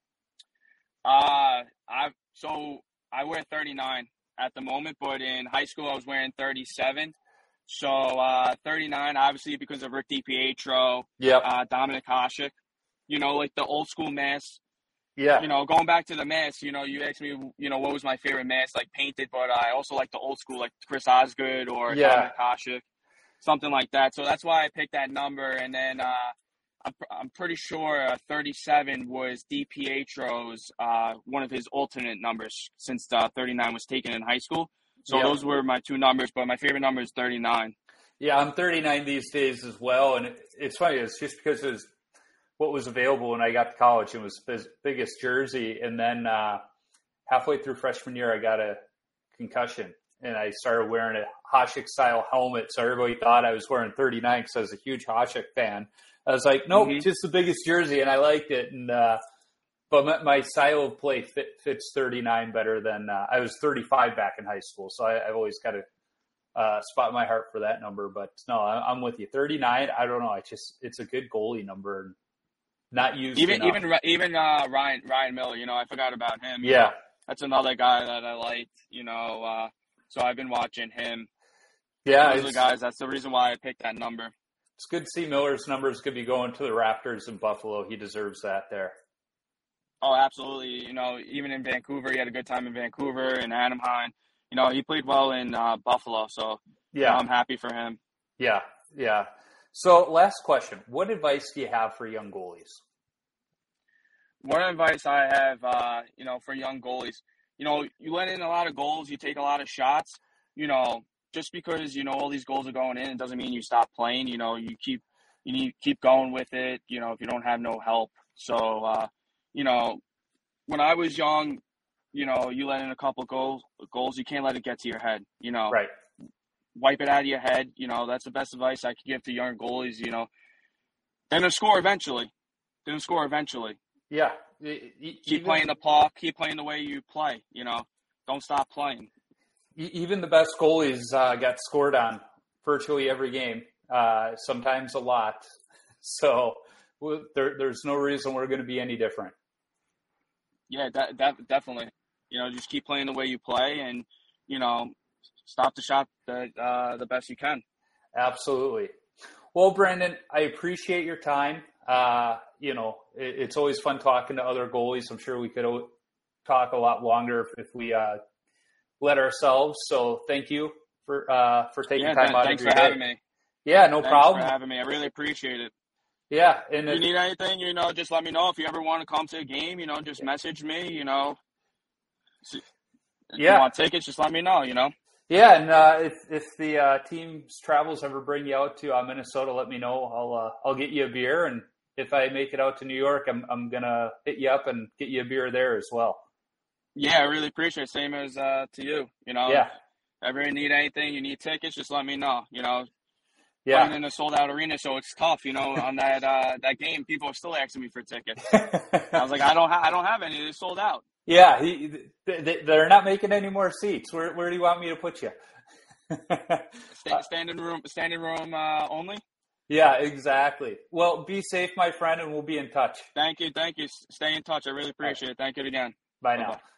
I wear 39 at the moment, but in high school I was wearing 37. So 39, obviously, because of Rick DiPietro, Dominic Hasek, like the old school masks. Yeah. Going back to the masks, you asked me, what was my favorite mask, like painted, but I also like the old school, like Chris Osgood or Dominic Hasek, something like that. So that's why I picked that number. And then I'm pretty sure 37 was DiPietro's one of his alternate numbers since 39 was taken in high school. So those were my two numbers, but my favorite number is 39. Yeah, I'm 39 these days as well, and it's funny. It's just because it was what was available when I got to college. It was the biggest jersey, and then halfway through freshman year, I got a concussion, and I started wearing a Hasek-style helmet, so everybody thought I was wearing 39 because I was a huge Hasek fan. I was like, nope, just the biggest jersey, and I liked it. And but my style of play fits 39 better than I was 35 back in high school, so I've always got to spot my heart for that number. But no, I'm with you. 39, I don't know. It's a good goalie number, and not used even enough. Ryan Miller. I forgot about him. Yeah, that's another guy that I liked. So I've been watching him. Yeah, those are the guys. That's the reason why I picked that number. It's good to see Miller's numbers could be going to the Raptors in Buffalo. He deserves that there. Oh, absolutely. Even in Vancouver, he had a good time in Vancouver and Anaheim. He played well in Buffalo, so yeah, I'm happy for him. Yeah. So last question. What advice do you have for young goalies? What advice I have, for young goalies, you let in a lot of goals, you take a lot of shots, just because, all these goals are going in, it doesn't mean you stop playing. You need to keep going with it, if you don't have no help. So, when I was young, you let in a couple goals, you can't let it get to your head, Right. Wipe it out of your head. That's the best advice I could give to young goalies, They're going to score eventually. Yeah. Keep playing the puck, keep playing the way you play, Don't stop playing. Even the best goalies got scored on virtually every game, sometimes a lot. So there's no reason we're going to be any different. Yeah, definitely. Just keep playing the way you play and, stop the shot the best you can. Absolutely. Well, Brandon, I appreciate your time. It's always fun talking to other goalies. I'm sure we could talk a lot longer if we let ourselves. So thank you for taking time out of your day. Thanks for having me. Yeah, no problem. Thanks for having me. I really appreciate it. Yeah. And if you need anything, just let me know. If you ever want to come to a game, just message me, If you want tickets, just let me know, Yeah, and if the team's travels ever bring you out to Minnesota, let me know. I'll get you a beer, and if I make it out to New York, I'm gonna hit you up and get you a beer there as well. Yeah, I really appreciate it. Same as to you. Yeah. If ever need anything, you need tickets, just let me know. Yeah. I'm in a sold out arena, so it's tough. On that game, people are still asking me for tickets. I was like, I don't have any. They're sold out. Yeah, they're not making any more seats. Where do you want me to put you? Standing room only? Yeah, exactly. Well, be safe, my friend, and we'll be in touch. Thank you. Stay in touch. I really appreciate it. Thank you again. Bye now. Bye-bye.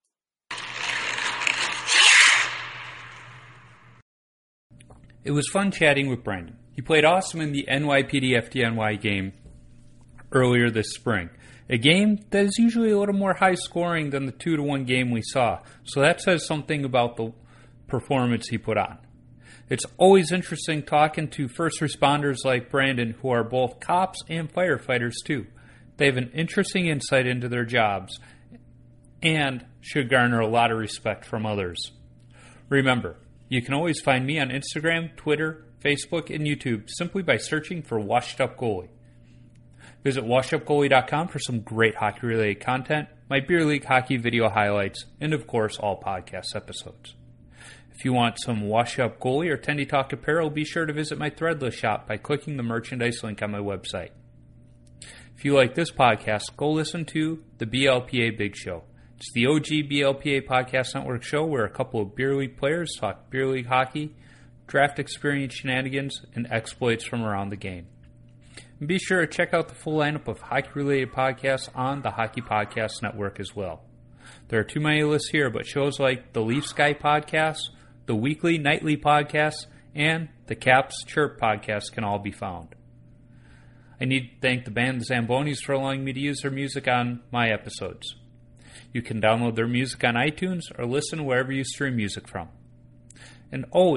It was fun chatting with Brandon. He played awesome in the NYPD FDNY game earlier this spring. A game that is usually a little more high scoring than the 2-1 game we saw. So that says something about the performance he put on. It's always interesting talking to first responders like Brandon, who are both cops and firefighters too. They have an interesting insight into their jobs and should garner a lot of respect from others. Remember, you can always find me on Instagram, Twitter, Facebook, and YouTube simply by searching for Washed Up Goalie. Visit washedupgoalie.com for some great hockey-related content, my beer league hockey video highlights, and of course, all podcast episodes. If you want some Washed Up Goalie or Tendy Talk apparel, be sure to visit my Threadless shop by clicking the merchandise link on my website. If you like this podcast, go listen to the BLPA Big Show. It's the OG BLPA Podcast Network show where a couple of beer league players talk beer league hockey, draft experience shenanigans, and exploits from around the game. And be sure to check out the full lineup of hockey-related podcasts on the Hockey Podcast Network as well. There are too many lists here, but shows like the Leafs Guy podcast, the weekly, nightly podcasts, and the Caps Chirp podcast can all be found. I need to thank the band The Zambonis for allowing me to use their music on my episodes. You can download their music on iTunes or listen wherever you stream music from. And always,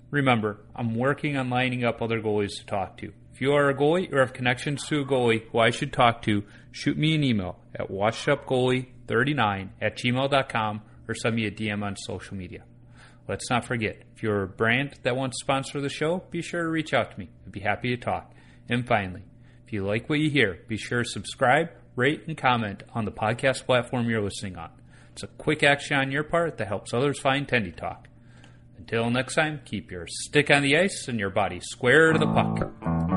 Remember, I'm working on lining up other goalies to talk to. If you are a goalie or have connections to a goalie who I should talk to, shoot me an email at washedupgoalie39@gmail.com or send me a DM on social media. Let's not forget, if you're a brand that wants to sponsor the show, be sure to reach out to me. I'd be happy to talk. And finally, if you like what you hear, be sure to subscribe, rate, and comment on the podcast platform you're listening on. It's a quick action on your part that helps others find Tendy Talk. Until next time, keep your stick on the ice and your body square to the puck.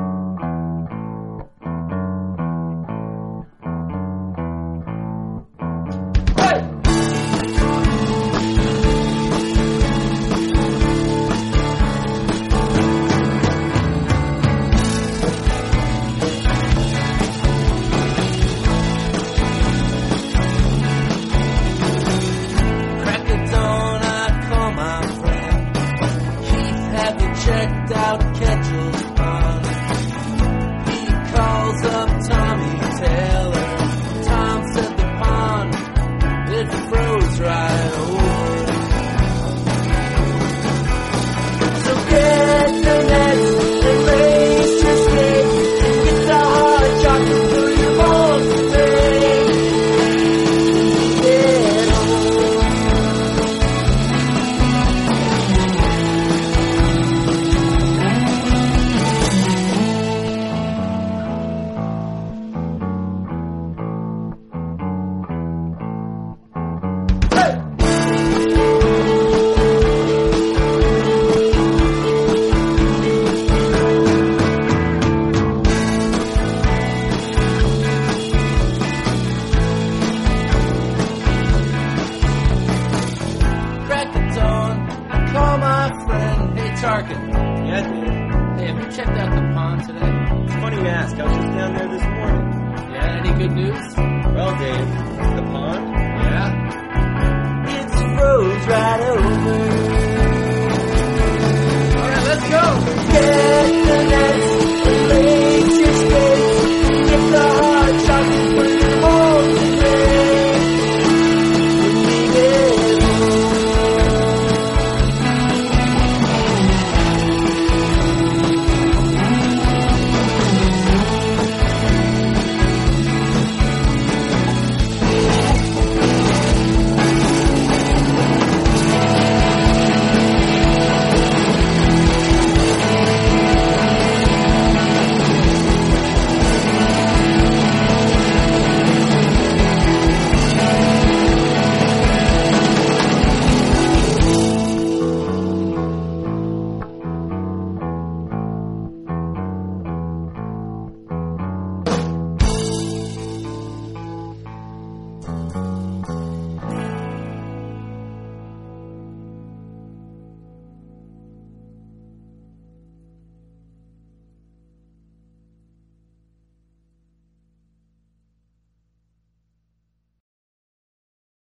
Checked out Ketchell's Pond. He calls up Tommy Taylor. Tom said the pond, it froze right over. So get the nets and raise your skate and get the hard chocolate through your bones today. Get home. Tarkin. Yeah, dude. Hey, have you checked out the pond today? It's funny you ask. I was just down there this morning. Yeah, any good news? Well, Dave, the pond? Yeah? It's froze right over. Alright, let's go! Yeah!